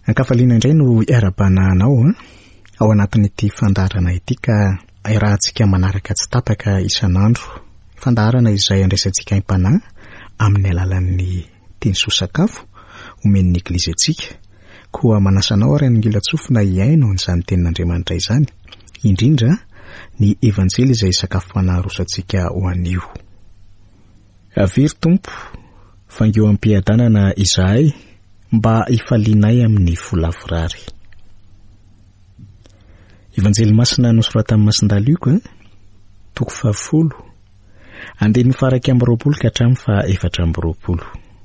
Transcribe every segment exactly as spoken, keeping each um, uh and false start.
Ankafaliana indray no iarabananao ao anatin'ity fandarana ity ka irahantsika manaraka tsy tapaka isanandro. Fandarana izay andraisantsika impanahy amin'ny alalan'ny teny soa-sakafo omen'ny eglizy antsika. Koa manasanao ary angila tsofina iaino izany tenin'Andriamanitra izany, indrindra ny evanjely izay sakafo fanarosantsika ho anio. Avery Tompo, fangeo am-piadanana izahay mba ifalinay amin'ny folavorary. Evanjely masina nosoratan'ny Masindaluka, toko fahafolo, andeny faraka amby roapolo ka hatramin'ny fa efatra amby roapolo.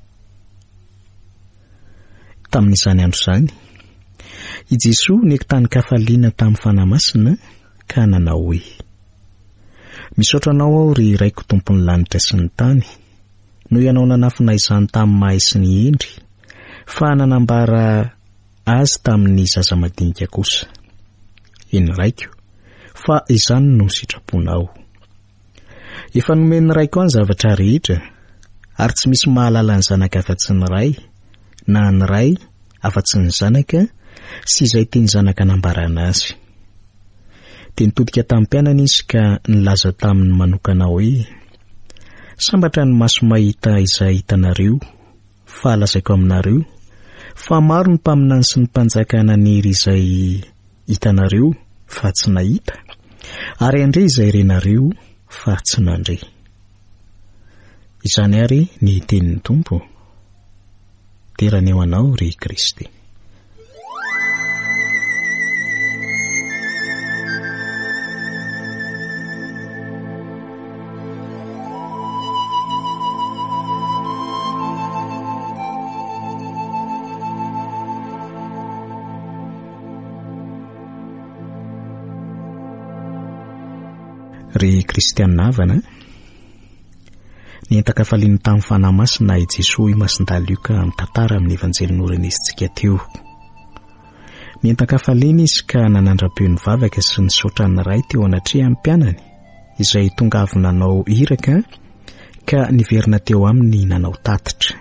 Tamin'izany andro izany, i Jesosy nekitany kafaliana tamin'ny fanahy masina ka nanao hoe: misaotra anao aho ry raiko tompon'ny lanitra sy ny tany, no ianao nanafina izany tamin'ny mahay sy ny endry, fa nanambara azy tamin'ny zaza madinika kosa. Eny raiko, fa izany no sitraponao. Efa nomen'ny raiko any zavatra rehetra, ary tsy misy mahalala ny zanaka afa-tsy ny ray, na ny ray afa-tsy ny zanaka, sy izay teny zanaka nambarana azy. Teny todika tamin'ny mpianana izy ka nilaza tamin'ny manokana hoe: sambatra ny maso mahita izay hitanareo, fa lazaiko aminareo, fa maro ny mpaminany sy ny mpanjaka naniry izay hitanareo fa tsy nahita, ary andre izay renareo fa tsy nandre. Izany ary ny tenin'ny Tompo. Terana eo anao ry Kristy. Ry Kristianina havana, nientakafaliany tamin'ny fanahy masina i Jesosy Masindaluka amin'ny tantara amin'ny evanjely norenesintsika teo. Nientakafaliany izy ka nanandram-peo ny vavaka sy ny saotra ny ray teo anatria amin'ny mpianany, izay tonga avy nanao iraka ka niverina teo aminy nanao tatitra.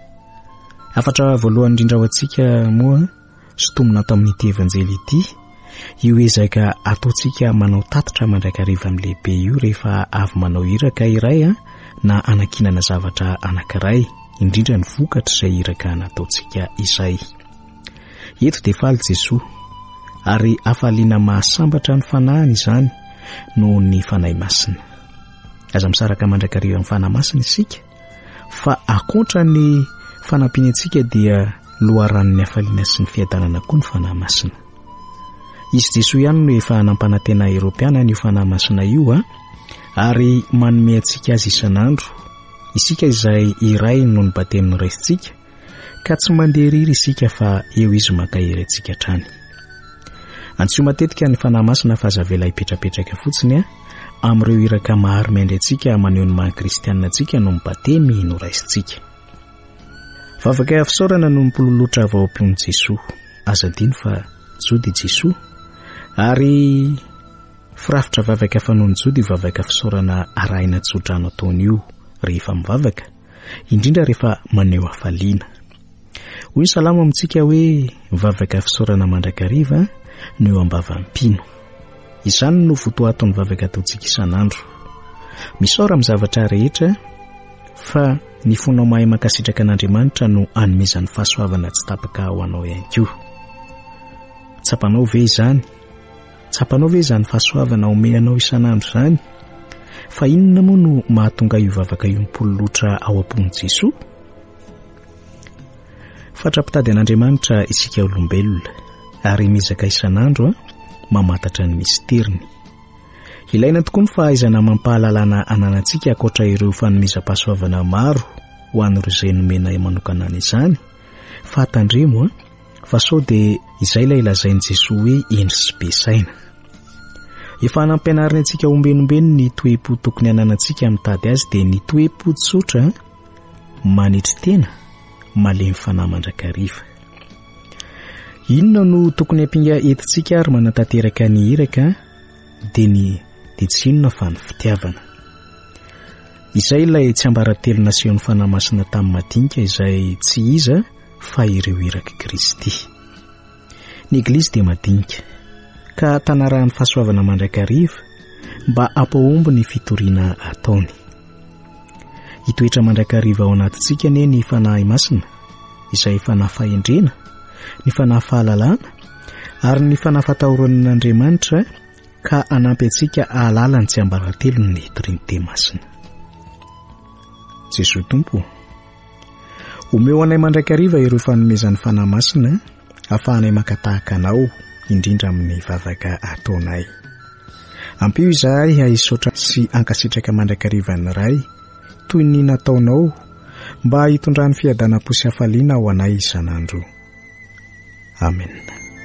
Afatra voalohany indrindra ho antsika moa sotomina ato amin'ity evanjely ity, io ezaka ataontsika manao tatitra mandrakariva amin'ny lehibe io rehefa avy manao iraka iray a, na anakinana zavatra anankiray, indrindra ny vokatra izay iraka nataontsika izay. Eto dia faly Jesosy, ary afaliana mahasambatra ny fanahiny izany noho ny fanahy masina. Aza misaraka mandrakariva amin'ny fanahy masina isika, fa akoatra ny fanampiana antsika dia loharan'ny afaliana sy ny fiadanana koa ny fanahy masina. Izy Jesosy ihany no efa nampanantena Eropeana io fanahy masina io a, ary manome antsika azy isanandro, isika izay iray no ny batemin'ny raisitsika, ka tsy mandeha riry isika fa eo izy maka iry antsika trany. Antsio matetika ny fanahy masina fa azavela hipetrapetraka fotsiny a, amin'ireo iraka mahary miandry antsika maneho ny maha-kristianina antsika no ny batemy no raisitsika. Vavaka fisaorana no mpololotra avao am-pony Jesosy, aza dino fa jody Jesosy, ary firafitra vavaka fanony jody vavaka fisaorana arahina tsotra nataony io rehefa mivavaka, indrindra rehefa maneho hafaliana. Hoy salamo amintsika hoe vavaka fisaorana mandrakariva no eo ambava-mpino. Izany no votoaton'ny vavaka ataontsika isanandro. Misaora amin'ny zavatra rehetra, fa ny fonao mahay mankasitraka an'Andriamanitra no anomezany fahasoavana tsy tapaka ho anao ihany koa. Tsapanao ve izany? Tsapanao ve izany fahasoavana omenanao isanandro izany? Fa inona moa no mahatonga io vavaka io mipololotra ao am-pony Jesosy? Fatrapitady an'Andriamanitra isika olombelona, ary mizaka isanandro mamantatra ny misteriny. Ilaina tokoa ny fahaizana mampahalalana ananantsika ankoatra ireo fanomezam-pahasoavana maro ho an'ireo izay nomena manokana izany, fa tandremo fa sao dia izay ilay lazainy Jesosy hoe endry sy be saina. Efa nampianarina antsika ombenombeno ny toe-po tokony ananantsika mitady azy, dia ny toe-po tsotra manitry tena malemy fanahy mandrakariva. Inona no tokony hampinga entintsika ary manatanteraka ny iraka dia ny dia tsy inona fa ny fitiavana. Izay ilay tsy ambaratelo nasehon'ny fanahy masina tamin'ny madinika izay tsy iza fa ireo iraka Kristy. Ny Eglizy dia madinika ka tanarahan'ny fahasoavana mandrakariva mba ampahomby ny fitoriana ataony. Hitoetra mandrakariva ao anatintsika anie ny fanahy masina izay fanahy fahendrena, ny fanahy fahalalana ary ny fanahy fatahoran'Andriamanitra ka anampy antsika ahalala ny tsy ambaratelon'ny Trinité masina. Jesoa Tompo, omeo anay mandrakariva ireo fanomezan'ny fanahy masina ahafahanay makatahaka anao indrindra amin'ny vavaka ataonay. Ampio izahay haisotra sy ankasitraka mandrakariva ny ray toy ny nataonao mba hitondrany fiadanam-po sy hafaliana ao anay isanandro. Amen.